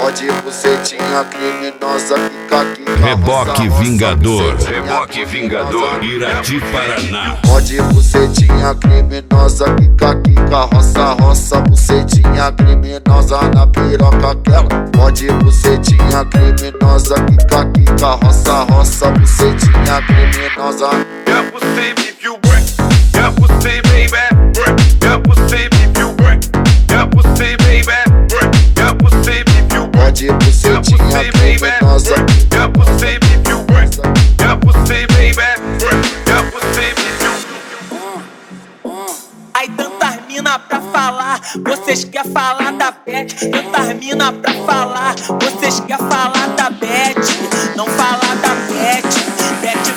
Pode bucetinha criminosa, quica. Reboque Vingador, Reboque Vingador, Irati, Paraná. Pode bucetinha criminosa, quica, roça, bucetinha criminosa na piroca quebra. Pode bucetinha criminosa, quica, roça, bucetinha criminosa. Yeah, pussy if you work. Yeah, pussy baby, work. Yeah, pussy if you work. Yeah, pussy baby, work. Yeah, pussy if you work. Pode bucetinha criminosa. Yeah, pussy if you work. Yeah, pussy baby, work. Yeah, pussy if you. Aí tantas mina pra falar, vocês quer falar da Beth. Tantas mina pra falar, vocês quer falar da Beth. Não falar da Beth, Beth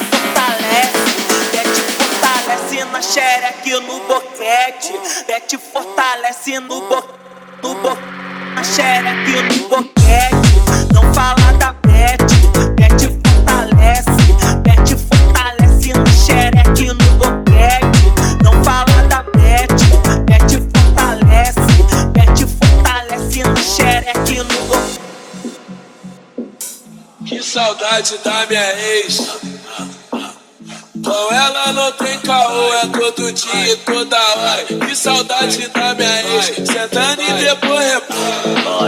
fortalece na xereque no boquete. Beth fortalece no boquete, na xereque no boquete. Não falar da Beth, Beth fortalece na xereque no boquete. Não falar da Beth fortalece na xereque no boquete. Que saudade da minha ex. Com ela não tem caô, é todo dia e toda hora. Que saudade da minha ex, sentando e depois rebola.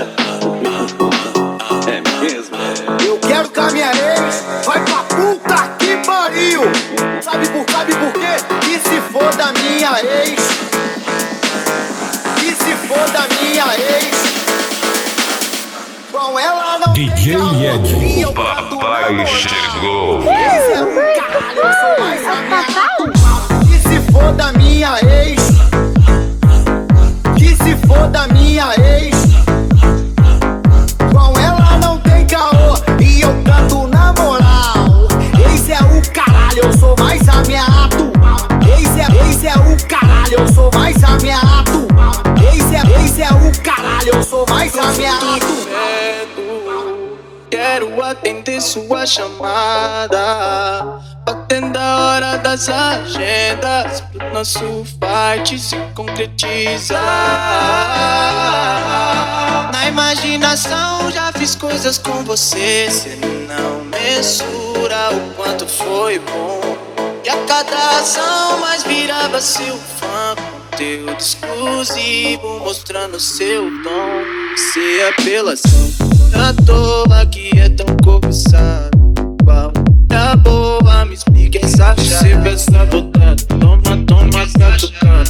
É mesmo? Eu quero que a minha ex vai pra puta que pariu. Sabe por quê? Que se for da minha ex. Que se for da minha ex. Com ela não DJ Ed, o papai chegou. Caralho, eu sou mais a minha. Que se for da minha ex. Que se for da minha ex. Com ela não tem caô e eu canto na moral. Ex é o caralho, eu sou mais a minha atual. Ex é o caralho, eu sou mais a minha atual. Ex é o caralho, eu sou mais a minha atual. Quero atender sua chamada, batendo a hora das agendas, pro nosso fight se concretizar. Na imaginação já fiz coisas com você, cê não mensura o quanto foi bom. E a cada ação mais virava seu fã, conteúdo exclusivo mostrando seu dom. Se é apelação, à toa que é tão cobiçado. Qual é a boa? Me explica essa chave. Se pensa voltando, toma, tá tocando.